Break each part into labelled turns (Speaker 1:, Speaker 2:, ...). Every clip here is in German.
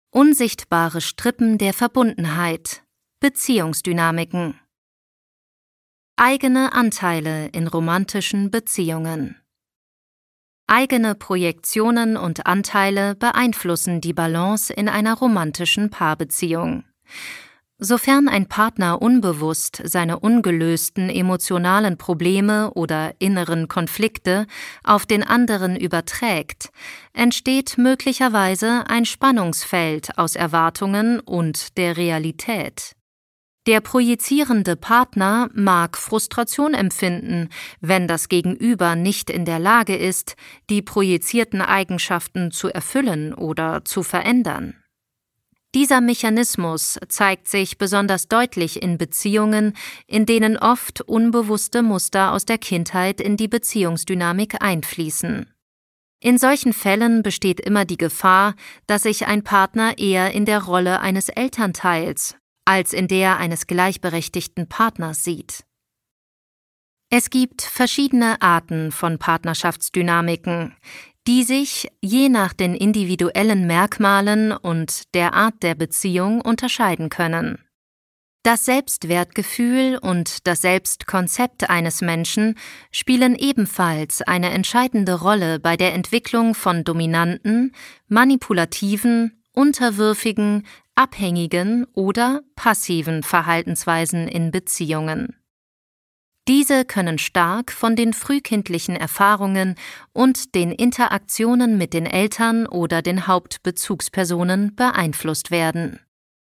Speaker 1: Unsichtbare Strippen der Verbundenheit. Beziehungsdynamiken. Eigene Anteile in romantischen Beziehungen. Eigene Projektionen und Anteile beeinflussen die Balance in einer romantischen Paarbeziehung. Sofern ein Partner unbewusst seine ungelösten emotionalen Probleme oder inneren Konflikte auf den anderen überträgt, entsteht möglicherweise ein Spannungsfeld aus Erwartungen und der Realität. Der projizierende Partner mag Frustration empfinden, wenn das Gegenüber nicht in der Lage ist, die projizierten Eigenschaften zu erfüllen oder zu verändern. Dieser Mechanismus zeigt sich besonders deutlich in Beziehungen, in denen oft unbewusste Muster aus der Kindheit in die Beziehungsdynamik einfließen. In solchen Fällen besteht immer die Gefahr, dass sich ein Partner eher in der Rolle eines Elternteils als in der eines gleichberechtigten Partners sieht. Es gibt verschiedene Arten von Partnerschaftsdynamiken, die sich je nach den individuellen Merkmalen und der Art der Beziehung unterscheiden können. Das Selbstwertgefühl und das Selbstkonzept eines Menschen spielen ebenfalls eine entscheidende Rolle bei der Entwicklung von dominanten, manipulativen, unterwürfigen, abhängigen oder passiven Verhaltensweisen in Beziehungen. Diese können stark von den frühkindlichen Erfahrungen und den Interaktionen mit den Eltern oder den Hauptbezugspersonen beeinflusst werden.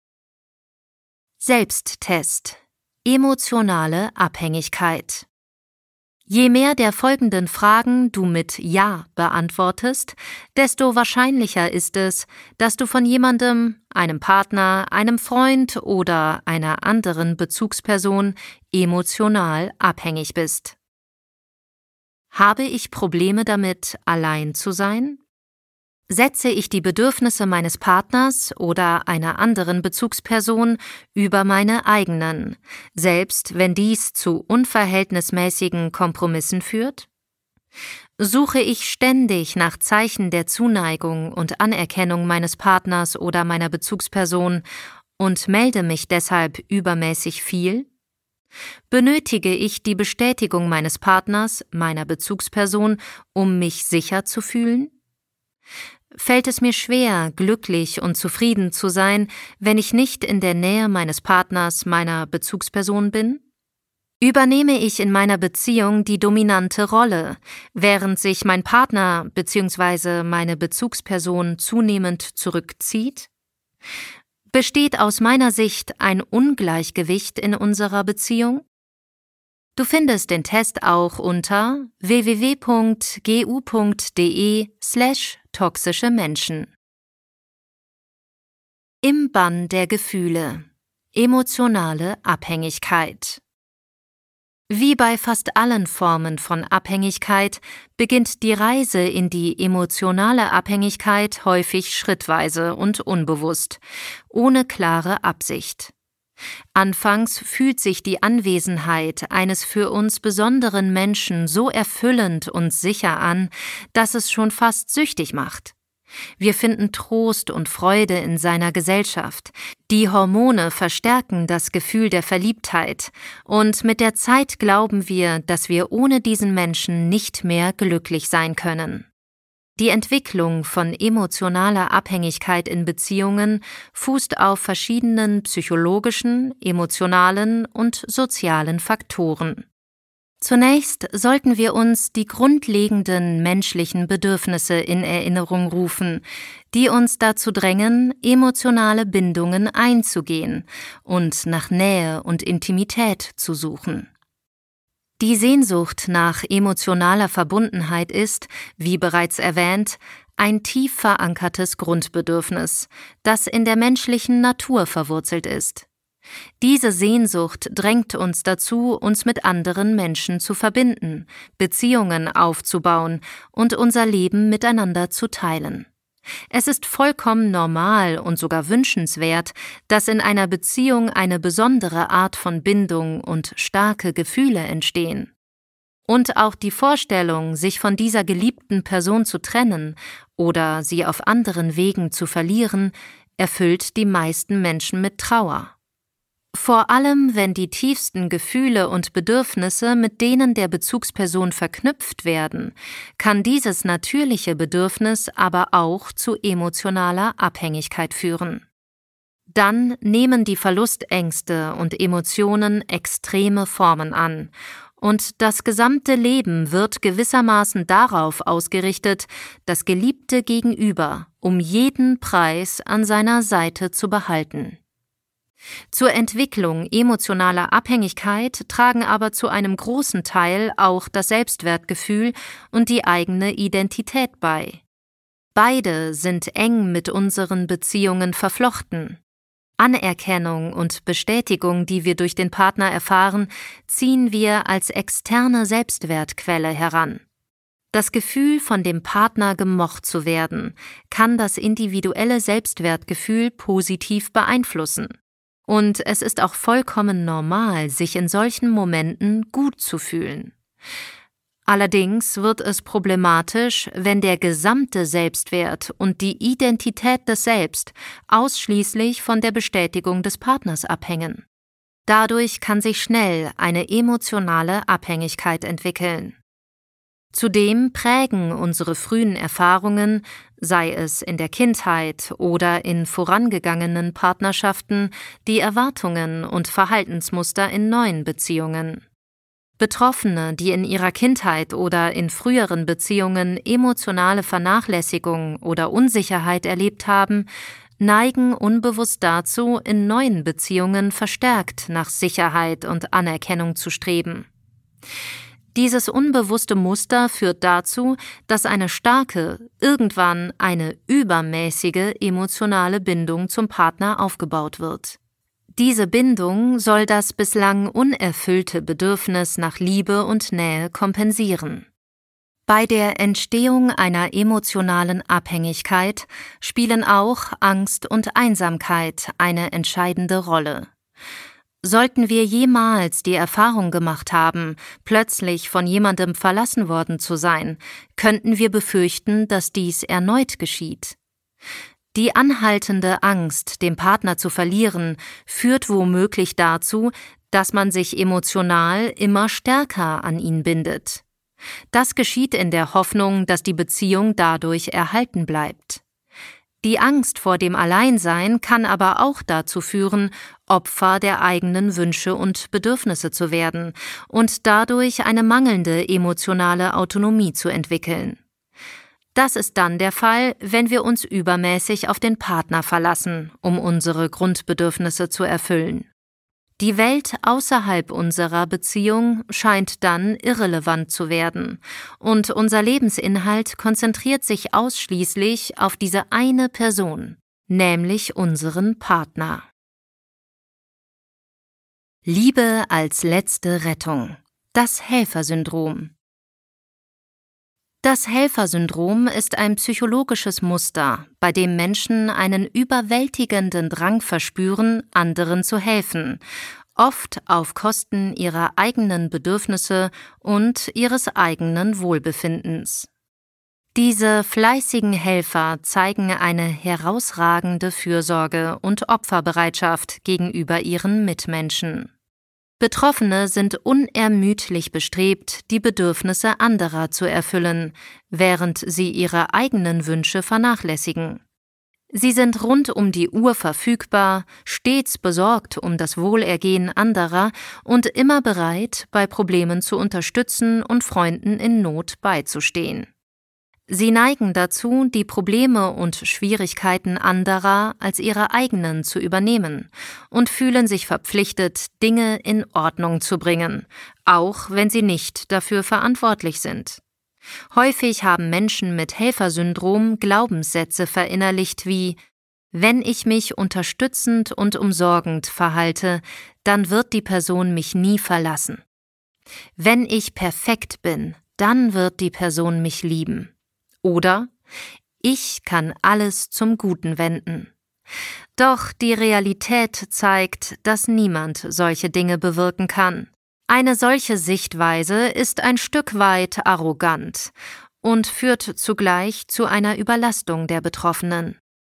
Speaker 1: Selbsttest. Emotionale Abhängigkeit. Je mehr der folgenden Fragen du mit Ja beantwortest, desto wahrscheinlicher ist es, dass du von jemandem, einem Partner, einem Freund oder einer anderen Bezugsperson emotional abhängig bist. Habe ich Probleme damit, allein zu sein? Setze ich die Bedürfnisse meines Partners oder einer anderen Bezugsperson über meine eigenen, selbst wenn dies zu unverhältnismäßigen Kompromissen führt? Suche ich ständig nach Zeichen der Zuneigung und Anerkennung meines Partners oder meiner Bezugsperson und melde mich deshalb übermäßig viel? Benötige ich die Bestätigung meines Partners, meiner Bezugsperson, um mich sicher zu fühlen? Fällt es mir schwer, glücklich und zufrieden zu sein, wenn ich nicht in der Nähe meines Partners, meiner Bezugsperson bin? Übernehme ich in meiner Beziehung die dominante Rolle, während sich mein Partner bzw. meine Bezugsperson zunehmend zurückzieht? Besteht aus meiner Sicht ein Ungleichgewicht in unserer Beziehung? Du findest den Test auch unter www.gu.de/toxische Menschen. Im Bann der Gefühle. Emotionale Abhängigkeit. Wie bei fast allen Formen von Abhängigkeit beginnt die Reise in die emotionale Abhängigkeit häufig schrittweise und unbewusst, ohne klare Absicht. Anfangs fühlt sich die Anwesenheit eines für uns besonderen Menschen so erfüllend und sicher an, dass es schon fast süchtig macht. Wir finden Trost und Freude in seiner Gesellschaft. Die Hormone verstärken das Gefühl der Verliebtheit und mit der Zeit glauben wir, dass wir ohne diesen Menschen nicht mehr glücklich sein können. Die Entwicklung von emotionaler Abhängigkeit in Beziehungen fußt auf verschiedenen psychologischen, emotionalen und sozialen Faktoren. Zunächst sollten wir uns die grundlegenden menschlichen Bedürfnisse in Erinnerung rufen, die uns dazu drängen, emotionale Bindungen einzugehen und nach Nähe und Intimität zu suchen. Die Sehnsucht nach emotionaler Verbundenheit ist, wie bereits erwähnt, ein tief verankertes Grundbedürfnis, das in der menschlichen Natur verwurzelt ist. Diese Sehnsucht drängt uns dazu, uns mit anderen Menschen zu verbinden, Beziehungen aufzubauen und unser Leben miteinander zu teilen. Es ist vollkommen normal und sogar wünschenswert, dass in einer Beziehung eine besondere Art von Bindung und starke Gefühle entstehen. Und auch die Vorstellung, sich von dieser geliebten Person zu trennen oder sie auf anderen Wegen zu verlieren, erfüllt die meisten Menschen mit Trauer. Vor allem, wenn die tiefsten Gefühle und Bedürfnisse mit denen der Bezugsperson verknüpft werden, kann dieses natürliche Bedürfnis aber auch zu emotionaler Abhängigkeit führen. Dann nehmen die Verlustängste und Emotionen extreme Formen an, und das gesamte Leben wird gewissermaßen darauf ausgerichtet, das geliebte Gegenüber um jeden Preis an seiner Seite zu behalten. Zur Entwicklung emotionaler Abhängigkeit tragen aber zu einem großen Teil auch das Selbstwertgefühl und die eigene Identität bei. Beide sind eng mit unseren Beziehungen verflochten. Anerkennung und Bestätigung, die wir durch den Partner erfahren, ziehen wir als externe Selbstwertquelle heran. Das Gefühl, von dem Partner gemocht zu werden, kann das individuelle Selbstwertgefühl positiv beeinflussen. Und es ist auch vollkommen normal, sich in solchen Momenten gut zu fühlen. Allerdings wird es problematisch, wenn der gesamte Selbstwert und die Identität des Selbst ausschließlich von der Bestätigung des Partners abhängen. Dadurch kann sich schnell eine emotionale Abhängigkeit entwickeln. Zudem prägen unsere frühen Erfahrungen, sei es in der Kindheit oder in vorangegangenen Partnerschaften, die Erwartungen und Verhaltensmuster in neuen Beziehungen. Betroffene, die in ihrer Kindheit oder in früheren Beziehungen emotionale Vernachlässigung oder Unsicherheit erlebt haben, neigen unbewusst dazu, in neuen Beziehungen verstärkt nach Sicherheit und Anerkennung zu streben. Dieses unbewusste Muster führt dazu, dass eine starke, irgendwann eine übermäßige emotionale Bindung zum Partner aufgebaut wird. Diese Bindung soll das bislang unerfüllte Bedürfnis nach Liebe und Nähe kompensieren. Bei der Entstehung einer emotionalen Abhängigkeit spielen auch Angst und Einsamkeit eine entscheidende Rolle. Sollten wir jemals die Erfahrung gemacht haben, plötzlich von jemandem verlassen worden zu sein, könnten wir befürchten, dass dies erneut geschieht. Die anhaltende Angst, den Partner zu verlieren, führt womöglich dazu, dass man sich emotional immer stärker an ihn bindet. Das geschieht in der Hoffnung, dass die Beziehung dadurch erhalten bleibt. Die Angst vor dem Alleinsein kann aber auch dazu führen, Opfer der eigenen Wünsche und Bedürfnisse zu werden und dadurch eine mangelnde emotionale Autonomie zu entwickeln. Das ist dann der Fall, wenn wir uns übermäßig auf den Partner verlassen, um unsere Grundbedürfnisse zu erfüllen. Die Welt außerhalb unserer Beziehung scheint dann irrelevant zu werden und unser Lebensinhalt konzentriert sich ausschließlich auf diese eine Person, nämlich unseren Partner. Liebe als letzte Rettung. Das Helfersyndrom. Das Helfersyndrom ist ein psychologisches Muster, bei dem Menschen einen überwältigenden Drang verspüren, anderen zu helfen, oft auf Kosten ihrer eigenen Bedürfnisse und ihres eigenen Wohlbefindens. Diese fleißigen Helfer zeigen eine herausragende Fürsorge und Opferbereitschaft gegenüber ihren Mitmenschen. Betroffene sind unermüdlich bestrebt, die Bedürfnisse anderer zu erfüllen, während sie ihre eigenen Wünsche vernachlässigen. Sie sind rund um die Uhr verfügbar, stets besorgt um das Wohlergehen anderer und immer bereit, bei Problemen zu unterstützen und Freunden in Not beizustehen. Sie neigen dazu, die Probleme und Schwierigkeiten anderer als ihre eigenen zu übernehmen und fühlen sich verpflichtet, Dinge in Ordnung zu bringen, auch wenn sie nicht dafür verantwortlich sind. Häufig haben Menschen mit Helfersyndrom Glaubenssätze verinnerlicht wie: Wenn ich mich unterstützend und umsorgend verhalte, dann wird die Person mich nie verlassen. Wenn ich perfekt bin, dann wird die Person mich lieben. Oder: Ich kann alles zum Guten wenden. Doch die Realität zeigt, dass niemand solche Dinge bewirken kann. Eine solche Sichtweise ist ein Stück weit arrogant und führt zugleich zu einer Überlastung der Betroffenen.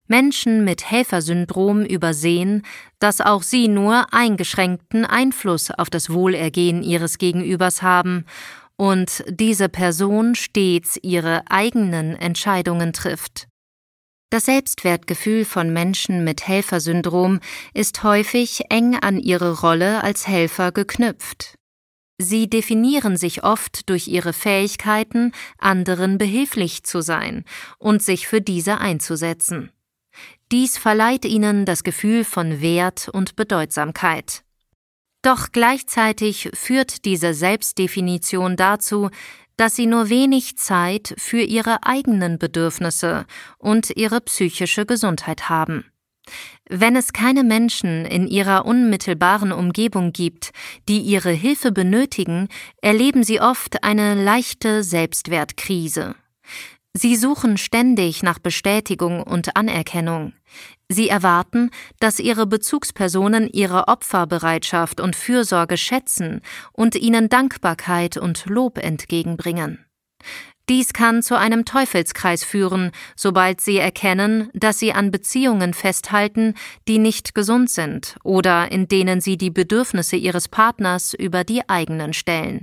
Speaker 1: Menschen mit Helfersyndrom übersehen, dass auch sie nur eingeschränkten Einfluss auf das Wohlergehen ihres Gegenübers haben und diese Person stets ihre eigenen Entscheidungen trifft. Das Selbstwertgefühl von Menschen mit Helfersyndrom ist häufig eng an ihre Rolle als Helfer geknüpft. Sie definieren sich oft durch ihre Fähigkeiten, anderen behilflich zu sein und sich für diese einzusetzen. Dies verleiht ihnen das Gefühl von Wert und Bedeutsamkeit. Doch gleichzeitig führt diese Selbstdefinition dazu, dass sie nur wenig Zeit für ihre eigenen Bedürfnisse und ihre psychische Gesundheit haben. Wenn es keine Menschen in ihrer unmittelbaren Umgebung gibt, die ihre Hilfe benötigen, erleben sie oft eine leichte Selbstwertkrise. Sie suchen ständig nach Bestätigung und Anerkennung. Sie erwarten, dass ihre Bezugspersonen ihre Opferbereitschaft und Fürsorge schätzen und ihnen Dankbarkeit und Lob entgegenbringen. Dies kann zu einem Teufelskreis führen, sobald sie erkennen, dass sie an Beziehungen festhalten, die nicht gesund sind oder in denen sie die Bedürfnisse ihres Partners über die eigenen stellen.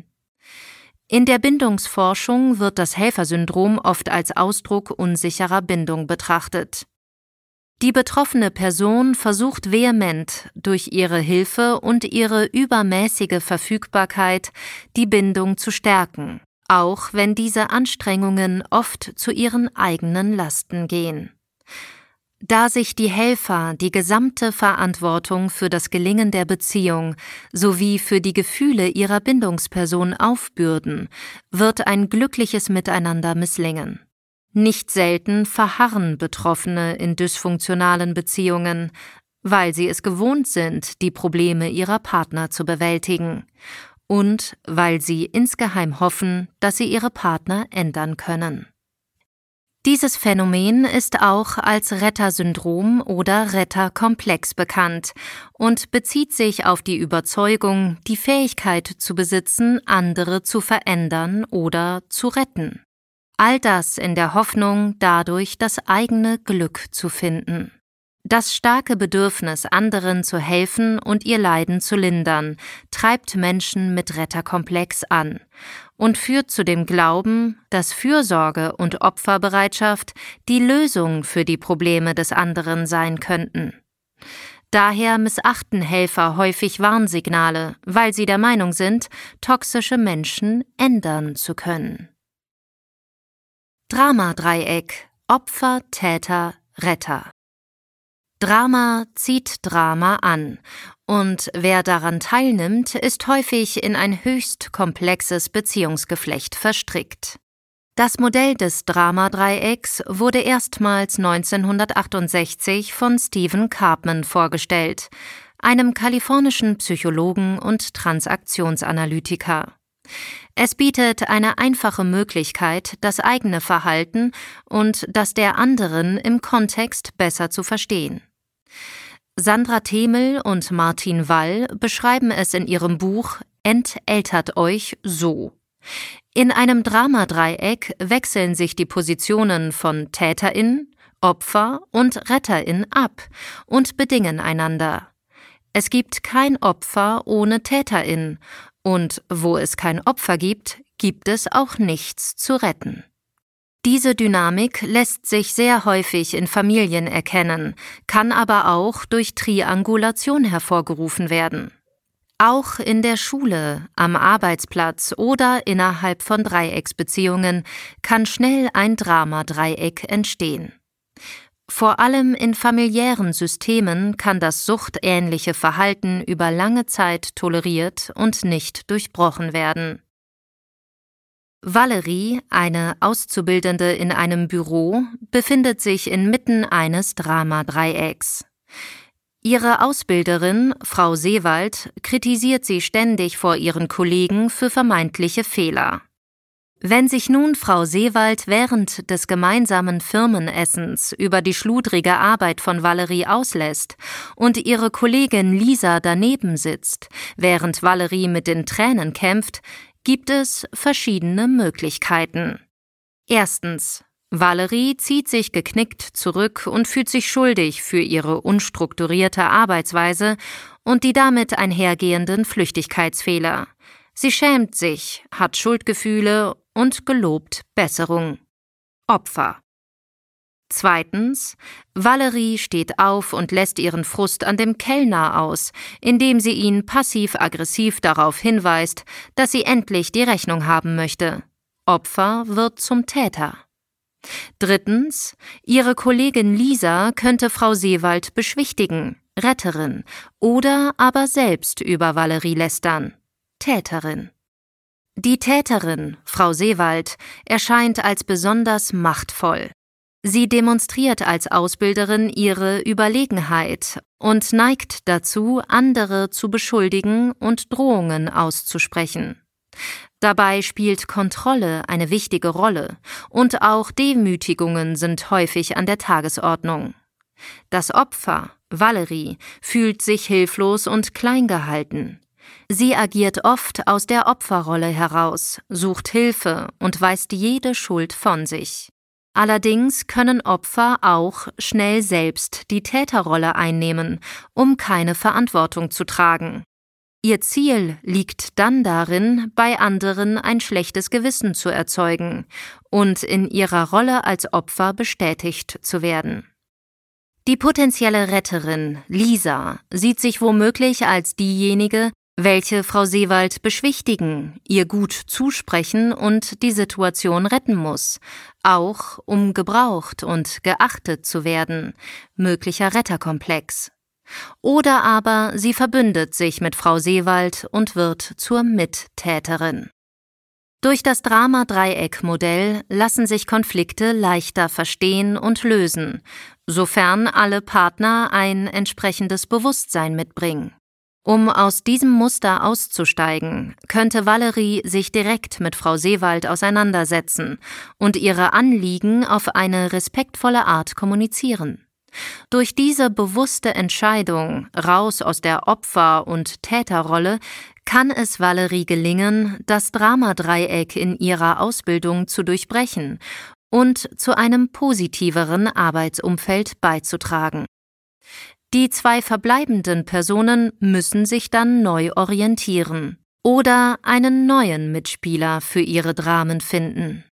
Speaker 1: In der Bindungsforschung wird das Helfersyndrom oft als Ausdruck unsicherer Bindung betrachtet. Die betroffene Person versucht vehement, durch ihre Hilfe und ihre übermäßige Verfügbarkeit die Bindung zu stärken, auch wenn diese Anstrengungen oft zu ihren eigenen Lasten gehen. Da sich die Helfer die gesamte Verantwortung für das Gelingen der Beziehung sowie für die Gefühle ihrer Bindungsperson aufbürden, wird ein glückliches Miteinander misslingen. Nicht selten verharren Betroffene in dysfunktionalen Beziehungen, weil sie es gewohnt sind, die Probleme ihrer Partner zu bewältigen und weil sie insgeheim hoffen, dass sie ihre Partner ändern können. Dieses Phänomen ist auch als Rettersyndrom oder Retterkomplex bekannt und bezieht sich auf die Überzeugung, die Fähigkeit zu besitzen, andere zu verändern oder zu retten. All das in der Hoffnung, dadurch das eigene Glück zu finden. Das starke Bedürfnis, anderen zu helfen und ihr Leiden zu lindern, treibt Menschen mit Retterkomplex an und führt zu dem Glauben, dass Fürsorge und Opferbereitschaft die Lösung für die Probleme des anderen sein könnten. Daher missachten Helfer häufig Warnsignale, weil sie der Meinung sind, toxische Menschen ändern zu können. Dramadreieck: Opfer, Täter, Retter. Drama zieht Drama an, und wer daran teilnimmt, ist häufig in ein höchst komplexes Beziehungsgeflecht verstrickt. Das Modell des Dramadreiecks wurde erstmals 1968 von Stephen Karpman vorgestellt, einem kalifornischen Psychologen und Transaktionsanalytiker. Es bietet eine einfache Möglichkeit, das eigene Verhalten und das der anderen im Kontext besser zu verstehen. Sandra Themel und Martin Wall beschreiben es in ihrem Buch »Enteltert euch so«. In einem Dramadreieck wechseln sich die Positionen von Täterin, Opfer und Retterin ab und bedingen einander. Es gibt kein Opfer ohne Täterin, und wo es kein Opfer gibt, gibt es auch nichts zu retten. Diese Dynamik lässt sich sehr häufig in Familien erkennen, kann aber auch durch Triangulation hervorgerufen werden. Auch in der Schule, am Arbeitsplatz oder innerhalb von Dreiecksbeziehungen kann schnell ein Dramadreieck entstehen. Vor allem in familiären Systemen kann das suchtähnliche Verhalten über lange Zeit toleriert und nicht durchbrochen werden. Valerie, eine Auszubildende in einem Büro, befindet sich inmitten eines Dramadreiecks. Ihre Ausbilderin, Frau Seewald, kritisiert sie ständig vor ihren Kollegen für vermeintliche Fehler. Wenn sich nun Frau Seewald während des gemeinsamen Firmenessens über die schludrige Arbeit von Valerie auslässt und ihre Kollegin Lisa daneben sitzt, während Valerie mit den Tränen kämpft, gibt es verschiedene Möglichkeiten. Erstens: Valerie zieht sich geknickt zurück und fühlt sich schuldig für ihre unstrukturierte Arbeitsweise und die damit einhergehenden Flüchtigkeitsfehler. Sie schämt sich, hat Schuldgefühle und gelobt Besserung. Opfer. Zweitens, Valerie steht auf und lässt ihren Frust an dem Kellner aus, indem sie ihn passiv-aggressiv darauf hinweist, dass sie endlich die Rechnung haben möchte. Opfer wird zum Täter. Drittens, ihre Kollegin Lisa könnte Frau Seewald beschwichtigen, Retterin, oder aber selbst über Valerie lästern, Täterin. Die Täterin, Frau Seewald, erscheint als besonders machtvoll. Sie demonstriert als Ausbilderin ihre Überlegenheit und neigt dazu, andere zu beschuldigen und Drohungen auszusprechen. Dabei spielt Kontrolle eine wichtige Rolle und auch Demütigungen sind häufig an der Tagesordnung. Das Opfer, Valerie, fühlt sich hilflos und klein gehalten. Sie agiert oft aus der Opferrolle heraus, sucht Hilfe und weist jede Schuld von sich. Allerdings können Opfer auch schnell selbst die Täterrolle einnehmen, um keine Verantwortung zu tragen. Ihr Ziel liegt dann darin, bei anderen ein schlechtes Gewissen zu erzeugen und in ihrer Rolle als Opfer bestätigt zu werden. Die potenzielle Retterin, Lisa, sieht sich womöglich als diejenige, welche Frau Seewald beschwichtigen, ihr gut zusprechen und die Situation retten muss, auch um gebraucht und geachtet zu werden, möglicher Retterkomplex. Oder aber sie verbündet sich mit Frau Seewald und wird zur Mittäterin. Durch das Drama-Dreieck-Modell lassen sich Konflikte leichter verstehen und lösen, sofern alle Partner ein entsprechendes Bewusstsein mitbringen. Um aus diesem Muster auszusteigen, könnte Valerie sich direkt mit Frau Seewald auseinandersetzen und ihre Anliegen auf eine respektvolle Art kommunizieren. Durch diese bewusste Entscheidung, raus aus der Opfer- und Täterrolle, kann es Valerie gelingen, das Dramadreieck in ihrer Ausbildung zu durchbrechen und zu einem positiveren Arbeitsumfeld beizutragen. Die 2 verbleibenden Personen müssen sich dann neu orientieren oder einen neuen Mitspieler für ihre Dramen finden.